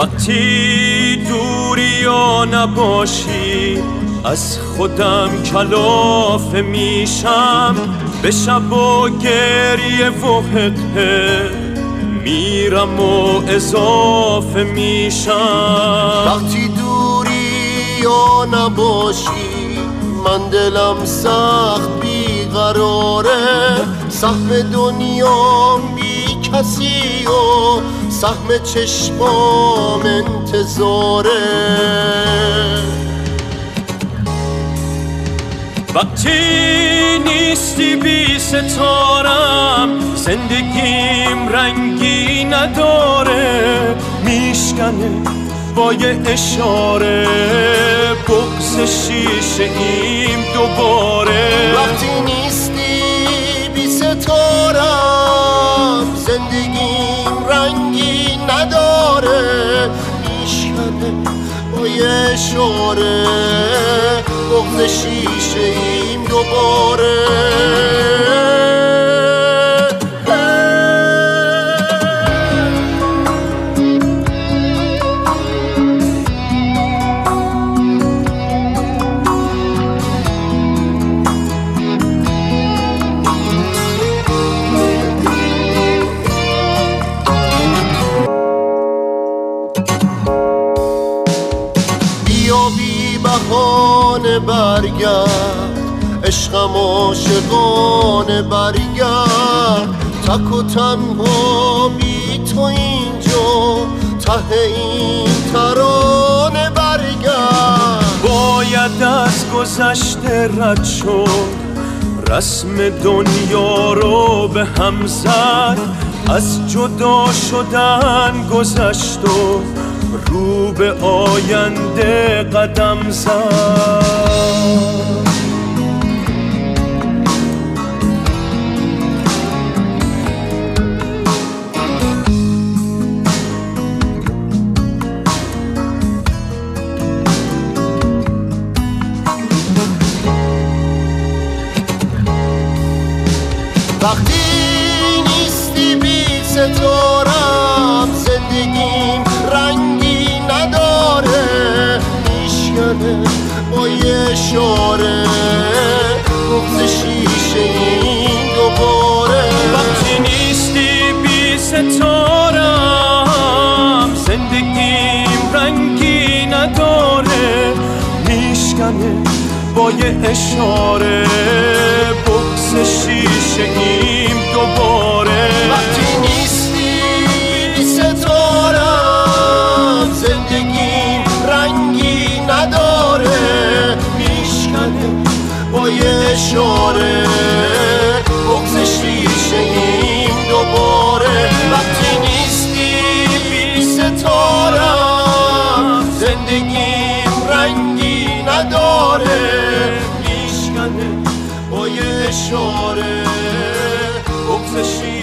وقتی دوری یا نباشی از خودم کلافه میشم، به شب و گریه و حقه میرم و اضافه میشم. وقتی دوری یا نباشی من دلم سخت بیقراره، سهم دنیام بی کسی و سهم چشمام انتظاره. وقتی نیستی بی ستارم زندگیم رنگی نداره، میشکنه با یه اشاره بغض شیشه ایم دوباره. وقتی نیستی بی ستارم زندگیم رنگی نداره، میشکنه با یه اشاره بغض شیشه ایم دوباره. بی بهانه برگرد عشقم عاشقانه برگرد، تک و تنها بی تو اینجا ته این ترانه برگرد. باید از گذشته رد شد، رسم دنیا رو به هم زد، از جدا شدن گذشت و رو به آینده قدم زد. وقتی نیستی بی ستارم زندگیم رنگی نداره، میشکنه با یه اشاره بغض شیشه این دوباره. وقتی نیستی بی ستارم زندگیم رنگی نداره، میشکنه با یه اشاره بغض شیشه ایم دوباره. وقتی نیستی بی ستارم زندگیم رنگی نداره، میشکنه با یه اشاره بغض شیشه ایم دوباره. وقتی نیستی بی ستارم زندگیم رنگی نداره، میشکنه با یه اشاره بغض